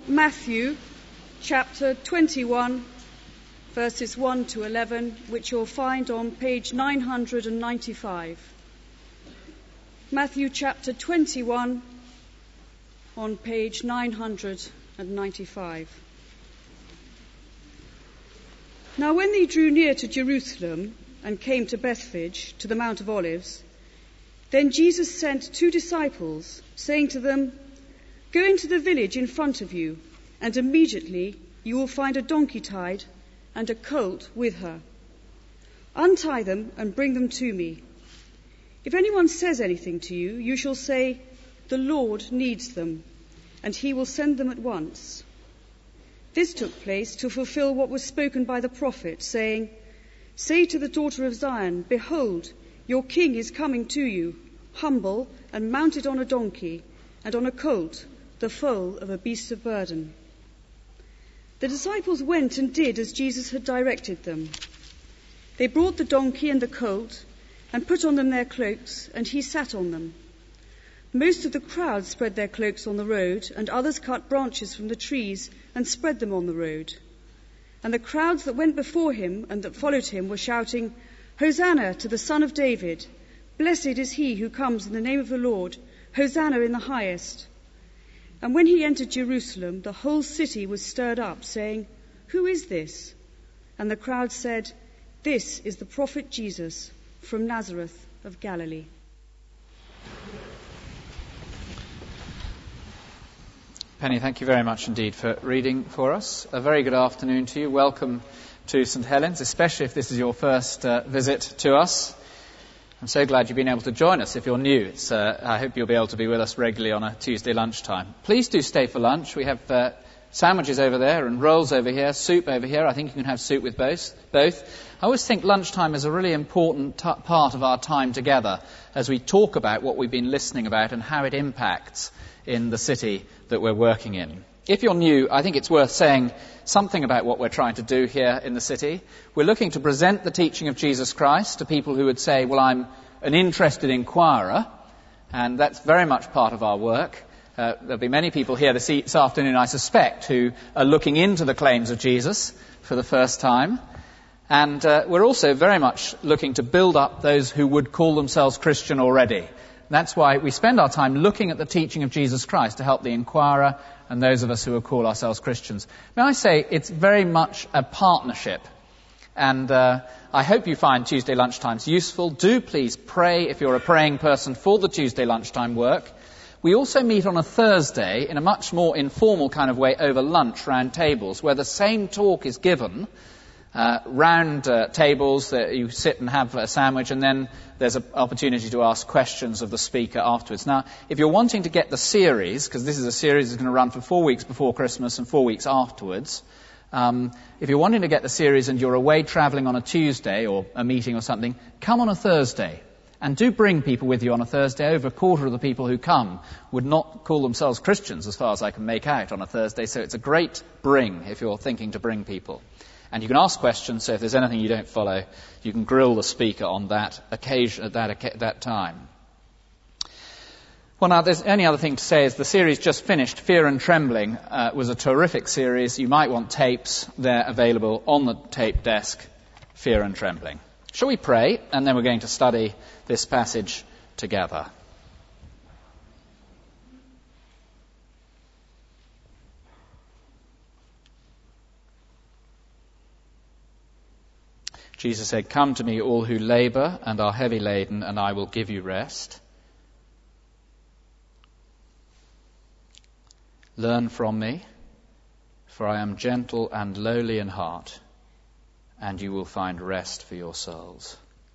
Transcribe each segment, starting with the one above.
Matthew chapter 21, verses 1 to 11, which you'll find on page 995. Matthew chapter 21 on page 995. Now when they drew near to Jerusalem and came to Bethphage, to the Mount of Olives, then Jesus sent 2 disciples, saying to them, "Go into the village in front of you, and immediately you will find a donkey tied and a colt with her. Untie them and bring them to me. If anyone says anything to you, you shall say, 'The Lord needs them,' and he will send them at once." This took place to fulfill what was spoken by the prophet, saying, "Say to the daughter of Zion, Behold, your king is coming to you, humble and mounted on a donkey, and on a colt, the foal of a beast of burden." The disciples went and did as Jesus had directed them. They brought the donkey and the colt and put on them their cloaks, and he sat on them. Most of the crowd spread their cloaks on the road, and others cut branches from the trees and spread them on the road. And the crowds that went before him and that followed him were shouting, "Hosanna to the Son of David! Blessed is he who comes in the name of the Lord! Hosanna in the highest!" And when he entered Jerusalem, the whole city was stirred up, saying, "Who is this?" And the crowd said, "This is the prophet Jesus from Nazareth of Galilee." Penny, thank you very much indeed for reading for us. A very good afternoon to you. Welcome to St Helens, especially if this is your first visit to us. I'm so glad you've been able to join us. If you're new, I hope you'll be able to be with us regularly on a Tuesday lunchtime. Please do stay for lunch. We have sandwiches over there and rolls over here, soup over here. I think you can have soup with both. I always think lunchtime is a really important part of our time together as we talk about what we've been listening about and how it impacts in the city that we're working in. If you're new, I think it's worth saying something about what we're trying to do here in the city. We're looking to present the teaching of Jesus Christ to people who would say, "Well, I'm an interested inquirer," and that's very much part of our work. There'll be many people here this afternoon, I suspect, who are looking into the claims of Jesus for the first time. And we're also very much looking to build up those who would call themselves Christian already. That's why we spend our time looking at the teaching of Jesus Christ to help the inquirer and those of us who will call ourselves Christians. May I say, it's very much a partnership. And I hope you find Tuesday lunchtimes useful. Do please pray, if you're a praying person, for the Tuesday lunchtime work. We also meet on a Thursday in a much more informal kind of way over lunch, round tables, where the same talk is given, round tables that you sit and have a sandwich, and then there's an opportunity to ask questions of the speaker afterwards. Now, if you're wanting to get the series, because this is a series that's going to run for 4 weeks before Christmas and 4 weeks afterwards, if you're wanting to get the series and you're away travelling on a Tuesday or a meeting or something, come on a Thursday. And do bring people with you on a Thursday. Over a quarter of the people who come would not call themselves Christians, as far as I can make out, on a Thursday. So it's a great bring if you're thinking to bring people. And you can ask questions, so if there's anything you don't follow, you can grill the speaker on that occasion at that time. Well, now, there's only other thing to say is the series just finished, Fear and Trembling, was a terrific series. You might want tapes. They're available on the tape desk, Fear and Trembling. Shall we pray? And then we're going to study this passage together. Jesus said, "Come to me, all who labour and are heavy laden, and I will give you rest. Learn from me, for I am gentle and lowly in heart, and you will find rest for your souls."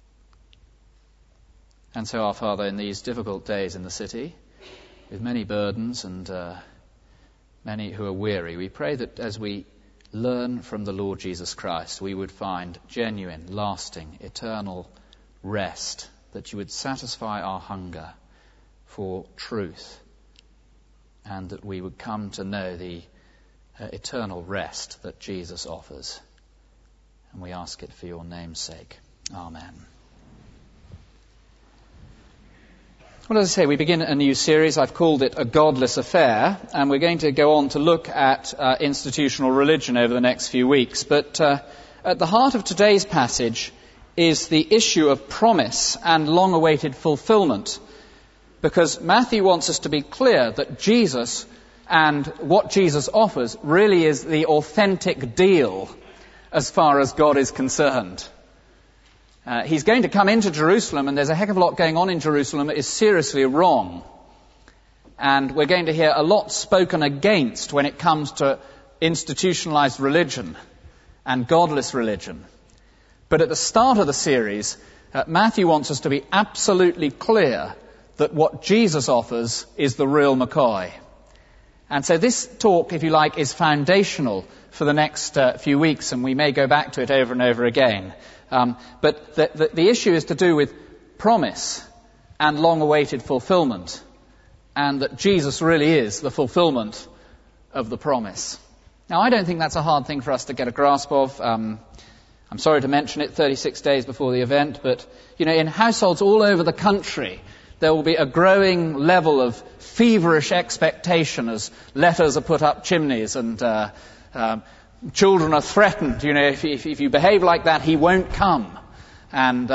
And so, our Father, in these difficult days in the city, with many burdens and many who are weary, we pray that as we learn from the Lord Jesus Christ, we would find genuine, lasting, eternal rest, that you would satisfy our hunger for truth, and that we would come to know the eternal rest that Jesus offers. And we ask it for your name's sake. Amen. Well, as I say, we begin a new series. I've called it A Godless Affair, and we're going to go on to look at institutional religion over the next few weeks. But at the heart of today's passage is the issue of promise and long-awaited fulfillment, because Matthew wants us to be clear that Jesus and what Jesus offers really is the authentic deal as far as God is concerned. He's going to come into Jerusalem, and there's a heck of a lot going on in Jerusalem that is seriously wrong. And we're going to hear a lot spoken against when it comes to institutionalized religion and godless religion. But at the start of the series, Matthew wants us to be absolutely clear that what Jesus offers is the real McCoy. And so this talk, if you like, is foundational for the next few weeks, and we may go back to it over and over again. But the issue is to do with promise and long-awaited fulfillment, and that Jesus really is the fulfillment of the promise. Now, I don't think that's a hard thing for us to get a grasp of. I'm sorry to mention it 36 days before the event, but, in households all over the country, there will be a growing level of feverish expectation as letters are put up chimneys and children are threatened. If you behave like that, he won't come. And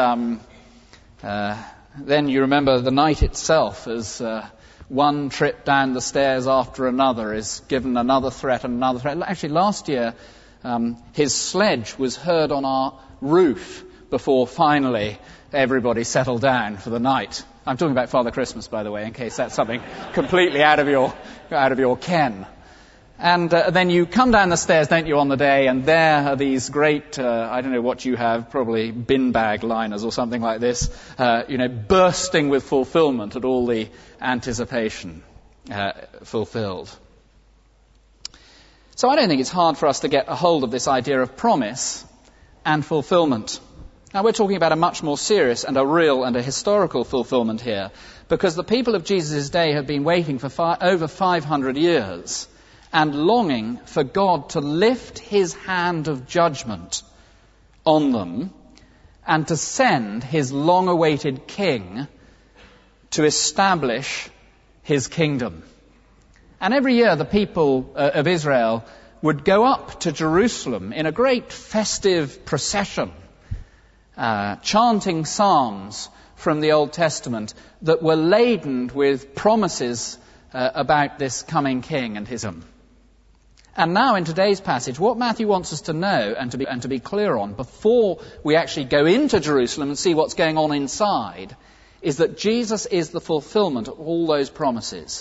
then you remember the night itself as one trip down the stairs after another is given another threat and another threat. Actually, last year, his sledge was heard on our roof before finally everybody settled down for the night. I'm talking about Father Christmas, by the way, in case that's something completely out of your ken. And then you come down the stairs, don't you, on the day, and there are these great, I don't know what you have, probably bin bag liners or something like this, bursting with fulfillment at all the anticipation fulfilled. So I don't think it's hard for us to get a hold of this idea of promise and fulfillment. Now, we're talking about a much more serious and a real and a historical fulfillment here, because the people of Jesus' day have been waiting for over 500 years and longing for God to lift his hand of judgment on them and to send his long-awaited king to establish his kingdom. And every year the people of Israel would go up to Jerusalem in a great festive procession, chanting psalms from the Old Testament that were laden with promises about this coming king and his kingdom. And now in today's passage, what Matthew wants us to know and to be clear on before we actually go into Jerusalem and see what's going on inside is that Jesus is the fulfillment of all those promises.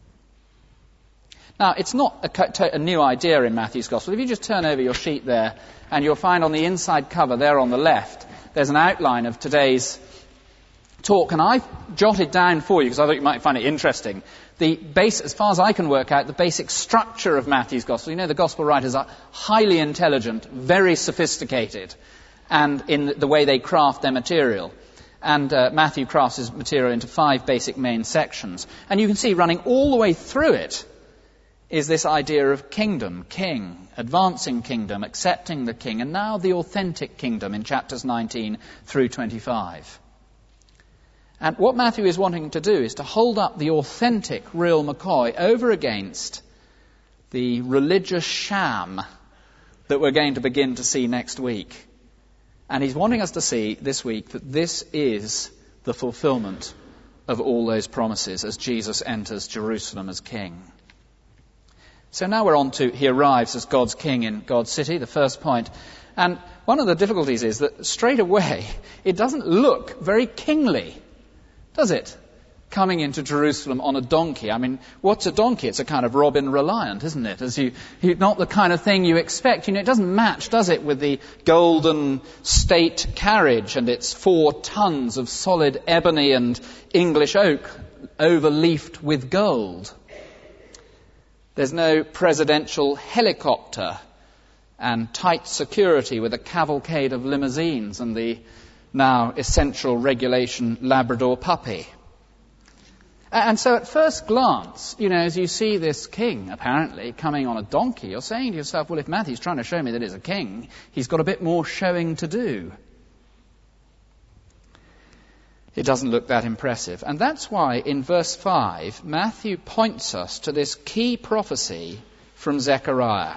Now, it's not a new idea in Matthew's Gospel. If you just turn over your sheet there, and you'll find on the inside cover there on the left, there's an outline of today's talk, and I've jotted down for you, because I thought you might find it interesting, as far as I can work out, the basic structure of Matthew's Gospel. The Gospel writers are highly intelligent, very sophisticated, and in the way they craft their material. And Matthew crafts his material into 5 basic main sections. And you can see running all the way through it is this idea of kingdom, king, advancing kingdom, accepting the king, and now the authentic kingdom in chapters 19 through 25. And what Matthew is wanting to do is to hold up the authentic, real McCoy over against the religious sham that we're going to begin to see next week. And he's wanting us to see this week that this is the fulfillment of all those promises as Jesus enters Jerusalem as king. So now we're on to, he arrives as God's king in God's city, the first point. And one of the difficulties is that straight away, it doesn't look very kingly, does it? Coming into Jerusalem on a donkey. I mean, what's a donkey? It's a kind of Robin Reliant, isn't it? Not the kind of thing you expect. It doesn't match, does it, with the golden state carriage and its 4 tons of solid ebony and English oak overleafed with gold. There's no presidential helicopter and tight security with a cavalcade of limousines and the now essential regulation Labrador puppy. And so at first glance, as you see this king apparently coming on a donkey, you're saying to yourself, well, if Matthew's trying to show me that he's a king, he's got a bit more showing to do. it doesn't look that impressive. And that's why in verse 5, Matthew points us to this key prophecy from Zechariah.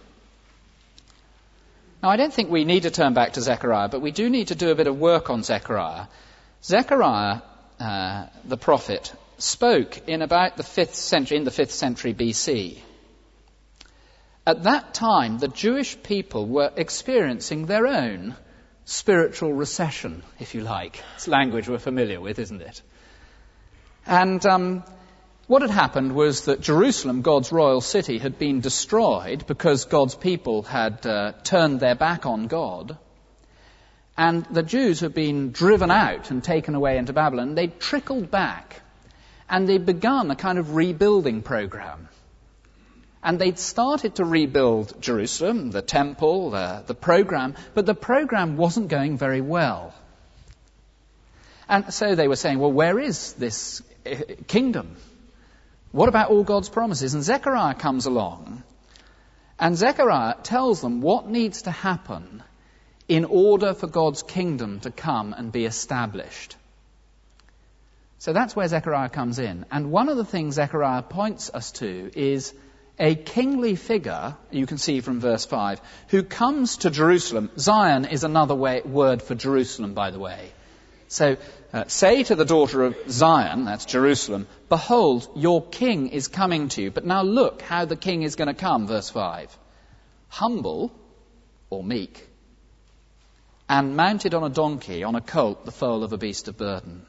Now, I don't think we need to turn back to Zechariah, but we do need to do a bit of work on Zechariah. Zechariah, the prophet, spoke in about the 5th century BC. At that time, the Jewish people were experiencing their own spiritual recession, if you like. It's language we're familiar with, isn't it? And what had happened was that Jerusalem, God's royal city, had been destroyed because God's people had turned their back on God. And the Jews had been driven out and taken away into Babylon. They'd trickled back, and they'd begun a kind of rebuilding program. And they'd started to rebuild Jerusalem, the temple, the program, but the program wasn't going very well. And so they were saying, well, where is this kingdom? What about all God's promises? And Zechariah comes along, and Zechariah tells them what needs to happen in order for God's kingdom to come and be established. So that's where Zechariah comes in. And one of the things Zechariah points us to is a kingly figure, you can see from verse 5, who comes to Jerusalem. Zion is another word for Jerusalem, by the way. So, say to the daughter of Zion, that's Jerusalem, behold, your king is coming to you. But now look how the king is going to come, verse 5. Humble, or meek, and mounted on a donkey, on a colt, the foal of a beast of burden.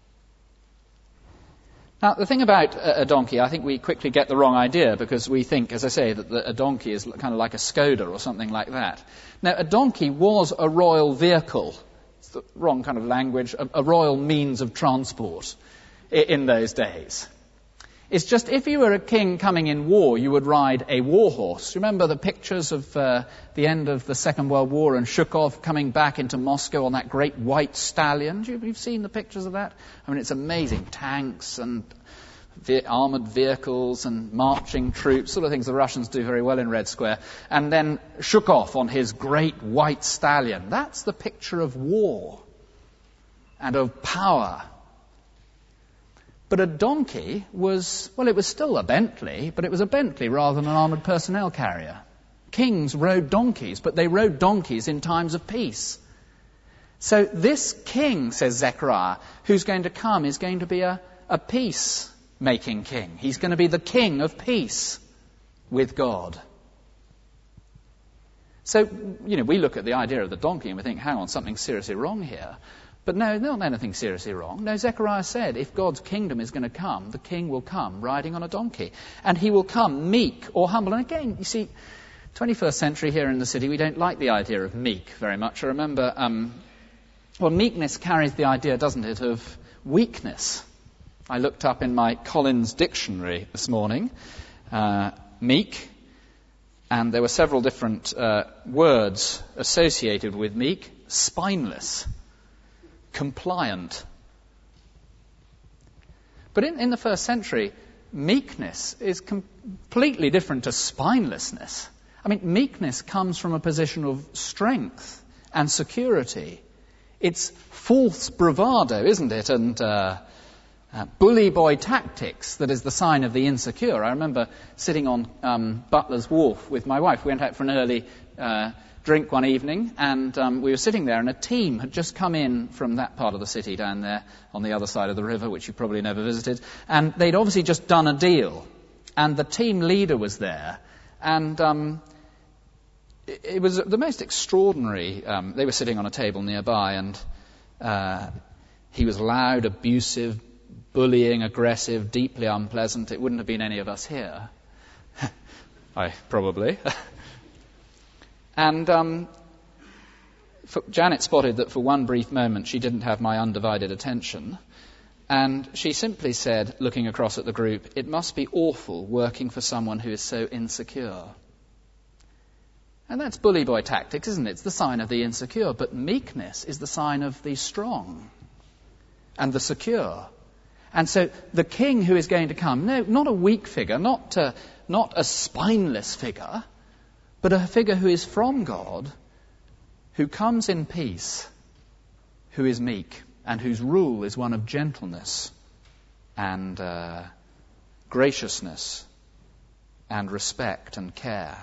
Now, the thing about a donkey, I think we quickly get the wrong idea because we think, as I say, that a donkey is kind of like a Skoda or something like that. Now, a donkey was a royal vehicle. It's the wrong kind of language, a royal means of transport in those days. It's just if you were a king coming in war, you would ride a war horse. Remember the pictures of the end of the Second World War and Zhukov coming back into Moscow on that great white stallion? You've seen the pictures of that? I mean, it's amazing. Tanks and armoured vehicles and marching troops, sort of things the Russians do very well in Red Square. And then Zhukov on his great white stallion. That's the picture of war and of power. But a donkey was, well, it was still a Bentley, but it was a Bentley rather than an armoured personnel carrier. Kings rode donkeys, but they rode donkeys in times of peace. So this king, says Zechariah, who's going to come is going to be a peace-making king. He's going to be the king of peace with God. So, we look at the idea of the donkey and we think, hang on, something's seriously wrong here. But no, not anything seriously wrong. No, Zechariah said if God's kingdom is going to come, the king will come riding on a donkey. And he will come meek or humble. And again, you see, 21st century here in the city, we don't like the idea of meek very much. I remember, meekness carries the idea, doesn't it, of weakness. I looked up in my Collins dictionary this morning, meek, and there were several different words associated with meek. Spineless. Compliant. But in the first century, meekness is completely different to spinelessness. I mean, meekness comes from a position of strength and security. It's false bravado, isn't it? And bully boy tactics that is the sign of the insecure. I remember sitting on Butler's Wharf with my wife. We went out for an early drink one evening, and we were sitting there, and a team had just come in from that part of the city down there on the other side of the river, which you probably never visited, and they'd obviously just done a deal, and the team leader was there, and it was the most extraordinary. They were sitting on a table nearby, and he was loud, abusive, bullying, aggressive, deeply unpleasant. It wouldn't have been any of us here. Probably. And Janet spotted that for one brief moment she didn't have my undivided attention. And she simply said, looking across at the group, it must be awful working for someone who is so insecure. And that's bully boy tactics, isn't it? It's the sign of the insecure. But meekness is the sign of the strong and the secure. And so the king who is going to come, no, not a weak figure, not a spineless figure, but a figure who is from God, who comes in peace, who is meek and whose rule is one of gentleness and graciousness and respect and care.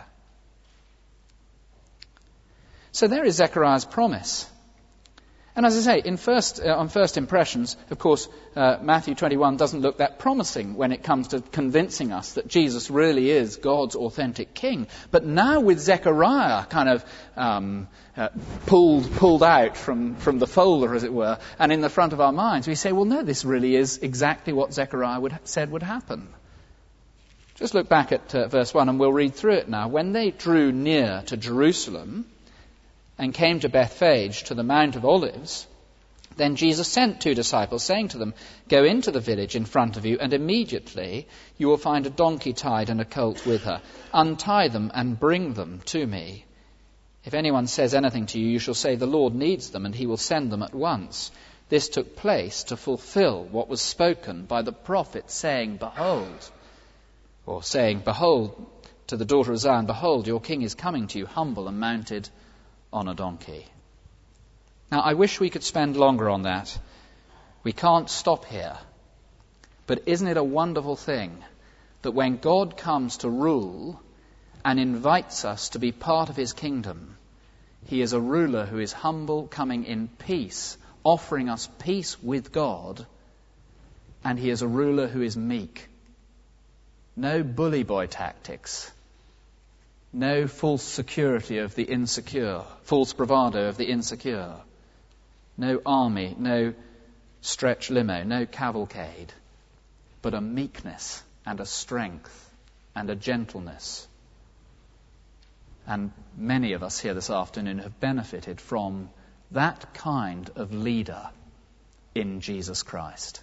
So there is Zechariah's promise. And as I say, on first impressions, of course, Matthew 21 doesn't look that promising when it comes to convincing us that Jesus really is God's authentic king. But now with Zechariah kind of pulled out from the folder, as it were, and in the front of our minds, we say, well, no, this really is exactly what Zechariah said would happen. Just look back at verse 1 and we'll read through it now. When they drew near to Jerusalem and came to Bethphage, to the Mount of Olives, then Jesus sent 2 disciples, saying to them, "Go into the village in front of you, and immediately you will find a donkey tied and a colt with her. Untie them and bring them to me. If anyone says anything to you, you shall say, 'The Lord needs them,' and he will send them at once." This took place to fulfill what was spoken by the prophet, saying, "Behold," or saying, "Behold, to the daughter of Zion, behold, your king is coming to you, humble and mounted on a donkey." Now, I wish we could spend longer on that. We can't stop here. But isn't it a wonderful thing that when God comes to rule and invites us to be part of his kingdom, he is a ruler who is humble, coming in peace, offering us peace with God, and he is a ruler who is meek. No bully boy tactics. No false security of the insecure, false bravado of the insecure. No army, no stretch limo, no cavalcade, but a meekness and a strength and a gentleness. And many of us here this afternoon have benefited from that kind of leader in Jesus Christ.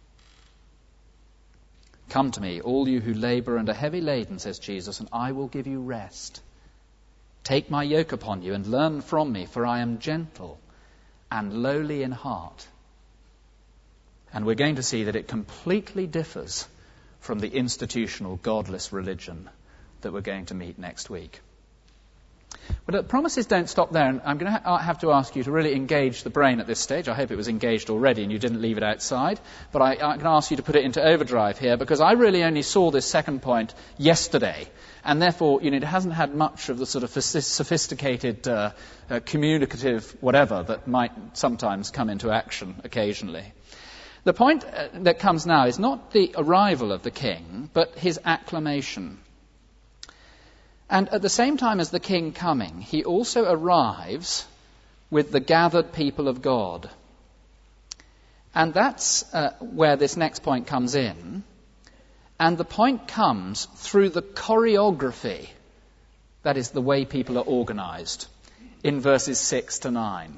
"Come to me, all you who labour and are heavy laden," says Jesus, "and I will give you rest. Take my yoke upon you and learn from me, for I am gentle and lowly in heart." And we're going to see that it completely differs from the institutional, godless religion that we're going to meet next week. But the promises don't stop there, and I'm going to have to ask you to really engage the brain at this stage. I hope it was engaged already and you didn't leave it outside. But I'm going to ask you to put it into overdrive here, because I really only saw this second point yesterday. And therefore, it hasn't had much of the sort of sophisticated, communicative whatever that might sometimes come into action occasionally. The point that comes now is not the arrival of the king, but his acclamation. And at the same time as the king coming, he also arrives with the gathered people of God. And that's where this next point comes in. And the point comes through the choreography, that is the way people are organised, in verses 6 to 9.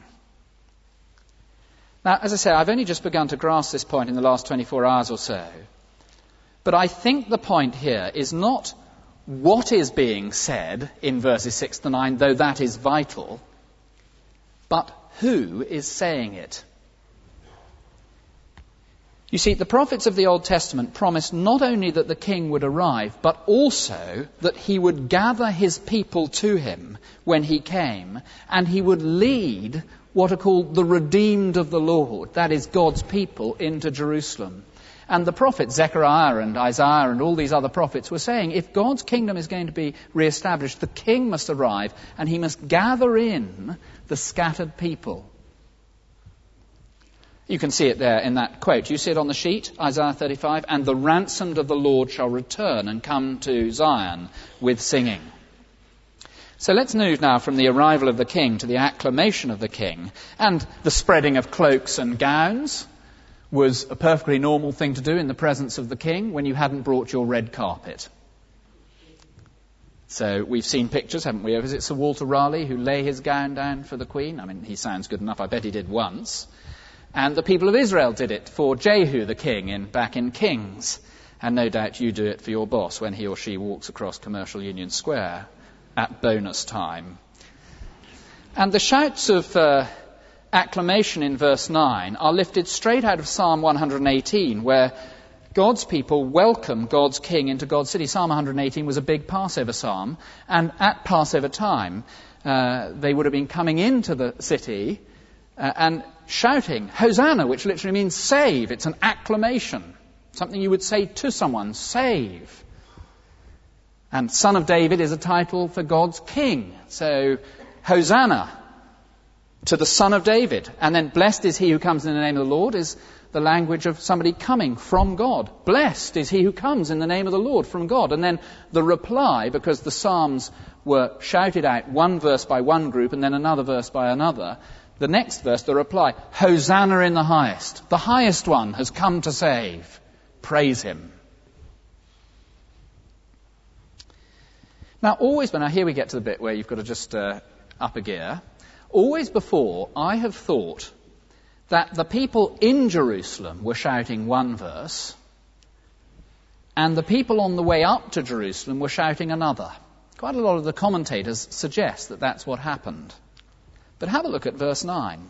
Now, as I say, I've only just begun to grasp this point in the last 24 hours or so. But I think the point here is not what is being said in verses 6 to 9, though that is vital, but who is saying it. You see, the prophets of the Old Testament promised not only that the king would arrive, but also that he would gather his people to him when he came, and he would lead what are called the redeemed of the Lord, that is God's people, into Jerusalem. And the prophets, Zechariah and Isaiah and all these other prophets, were saying, if God's kingdom is going to be reestablished, the king must arrive and he must gather in the scattered people. You can see it there in that quote. You see it on the sheet, Isaiah 35, "And the ransomed of the Lord shall return and come to Zion with singing." So let's move now from the arrival of the king to the acclamation of the king. And the spreading of cloaks and gowns was a perfectly normal thing to do in the presence of the king when you hadn't brought your red carpet. So we've seen pictures, haven't we? Is it Sir Walter Raleigh who lay his gown down for the Queen? I mean, he sounds good enough. I bet he did once. And the people of Israel did it for Jehu the king back in Kings. And no doubt you do it for your boss when he or she walks across Commercial Union Square at bonus time. And the shouts of acclamation in verse 9 are lifted straight out of Psalm 118, where God's people welcome God's king into God's city. Psalm 118 was a big Passover psalm, and at Passover time they would have been coming into the city, and shouting, Hosanna, which literally means save. It's an acclamation, something you would say to someone, save. And Son of David is a title for God's King. So, Hosanna to the Son of David. And then blessed is he who comes in the name of the Lord is the language of somebody coming from God. Blessed is he who comes in the name of the Lord from God. And then the reply, because the Psalms were shouted out one verse by one group and then another verse by another, the next verse, the reply, Hosanna in the highest. The highest one has come to save. Praise him. Now, here we get to the bit where you've got to just up a gear. Always before, I have thought that the people in Jerusalem were shouting one verse, and the people on the way up to Jerusalem were shouting another. Quite a lot of the commentators suggest that that's what happened. But have a look at verse 9.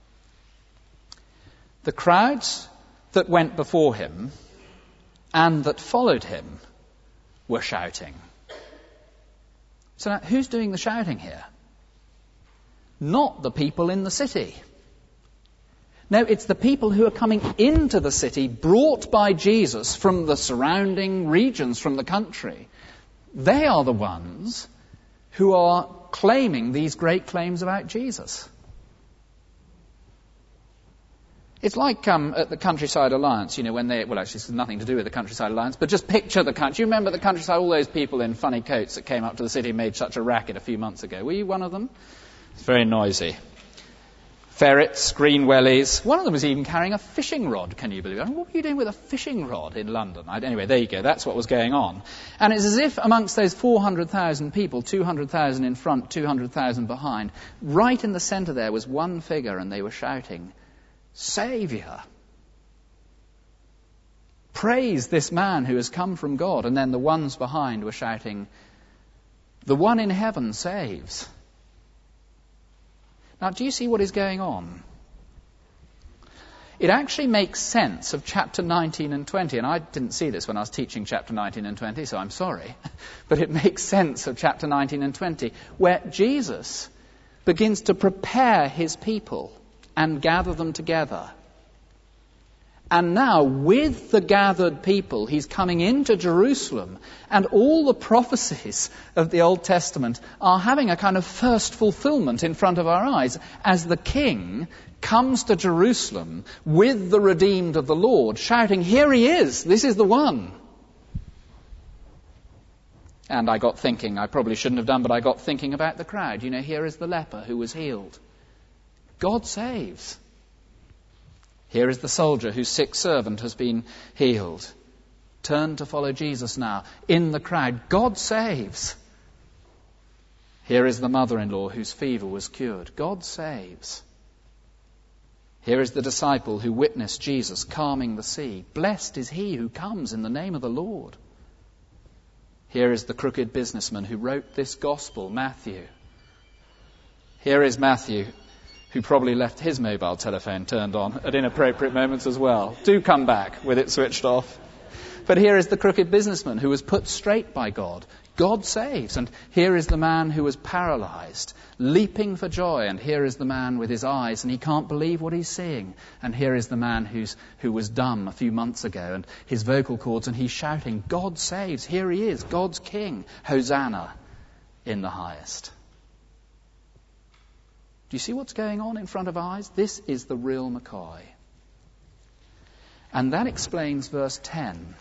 The crowds that went before him and that followed him were shouting. So now, who's doing the shouting here? Not the people in the city. No, it's the people who are coming into the city, brought by Jesus from the surrounding regions, from the country. They are the ones who are claiming these great claims about Jesus. It's like at the Countryside Alliance, when actually it's nothing to do with the Countryside Alliance, but just picture the country. You remember the Countryside, all those people in funny coats that came up to the city and made such a racket a few months ago. Were you one of them? It's very noisy. Ferrets, green wellies. One of them was even carrying a fishing rod, can you believe it? What were you doing with a fishing rod in London? Anyway, there you go. That's what was going on. And it's as if amongst those 400,000 people, 200,000 in front, 200,000 behind, right in the centre there was one figure, and they were shouting, Saviour! Praise this man who has come from God. And then the ones behind were shouting, the one in heaven saves. Now, do you see what is going on? It actually makes sense of chapter 19 and 20, and I didn't see this when I was teaching chapter 19 and 20, so I'm sorry. But it makes sense of chapter 19 and 20, where Jesus begins to prepare his people and gather them together. And now, with the gathered people, he's coming into Jerusalem, and all the prophecies of the Old Testament are having a kind of first fulfillment in front of our eyes as the King comes to Jerusalem with the redeemed of the Lord, shouting, here he is, this is the one. And I got thinking, I probably shouldn't have done, but I got thinking about the crowd. Here is the leper who was healed. God saves. Here is the soldier whose sick servant has been healed. Turn to follow Jesus now. In the crowd, God saves. Here is the mother-in-law whose fever was cured. God saves. Here is the disciple who witnessed Jesus calming the sea. Blessed is he who comes in the name of the Lord. Here is the crooked businessman who wrote this gospel, Matthew. Here is Matthew, who probably left his mobile telephone turned on at inappropriate moments as well. Do come back with it switched off. But here is the crooked businessman who was put straight by God. God saves. And here is the man who was paralyzed, leaping for joy. And here is the man with his eyes, and he can't believe what he's seeing. And here is the man who was dumb a few months ago, and his vocal cords, and he's shouting, God saves. Here he is, God's King. Hosanna in the highest. Do you see what's going on in front of our eyes? This is the real McCoy. And that explains verse 10.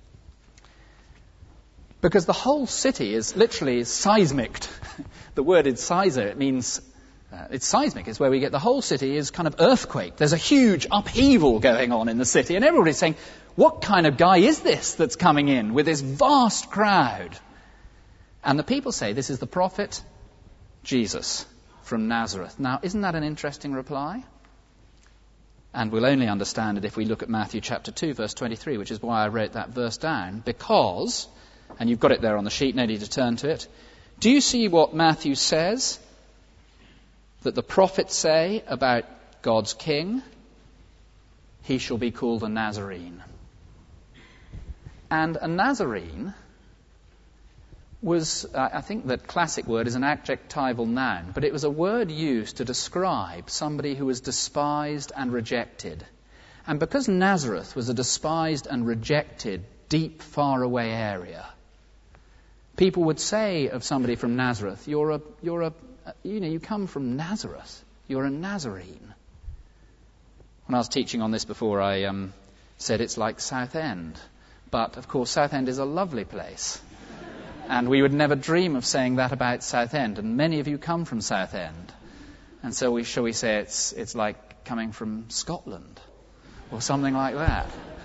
Because the whole city is literally seismic. The word is sizer. It means, it's seismic. It's where we get the whole city is kind of earthquake. There's a huge upheaval going on in the city. And everybody's saying, what kind of guy is this that's coming in with this vast crowd? And the people say, this is the prophet Jesus from Nazareth. Now, isn't that an interesting reply? And we'll only understand it if we look at Matthew chapter 2, verse 23, which is why I wrote that verse down. Because, and you've got it there on the sheet, no need to turn to it. Do you see what Matthew says that the prophets say about God's King? He shall be called a Nazarene. And a Nazarene was, I think that classic word is an adjectival noun, but it was a word used to describe somebody who was despised and rejected. And because Nazareth was a despised and rejected, deep, far-away area, people would say of somebody from Nazareth, you come from Nazareth. You're a Nazarene. When I was teaching on this before, I said it's like Southend. But, of course, Southend is a lovely place. And we would never dream of saying that about Southend. And many of you come from Southend. And so shall we say it's like coming from Scotland or something like that.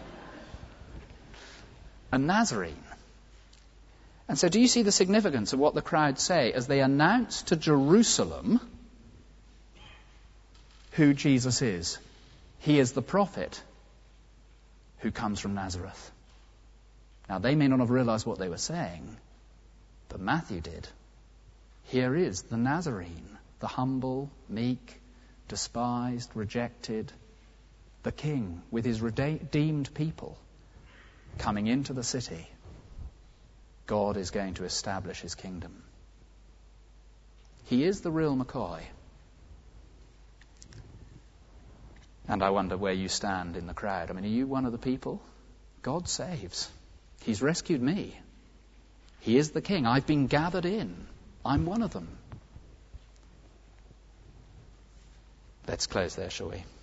A Nazarene. And so do you see the significance of what the crowd say as they announce to Jerusalem who Jesus is? He is the prophet who comes from Nazareth. Now, they may not have realized what they were saying, but Matthew did. Here is the Nazarene, the humble, meek, despised, rejected, the king with his redeemed people coming into the city. God is going to establish his kingdom. He is the real McCoy. And I wonder where you stand in the crowd. I mean, are you one of the people? God saves. He's rescued me. He is the king. I've been gathered in. I'm one of them. Let's close there, shall we?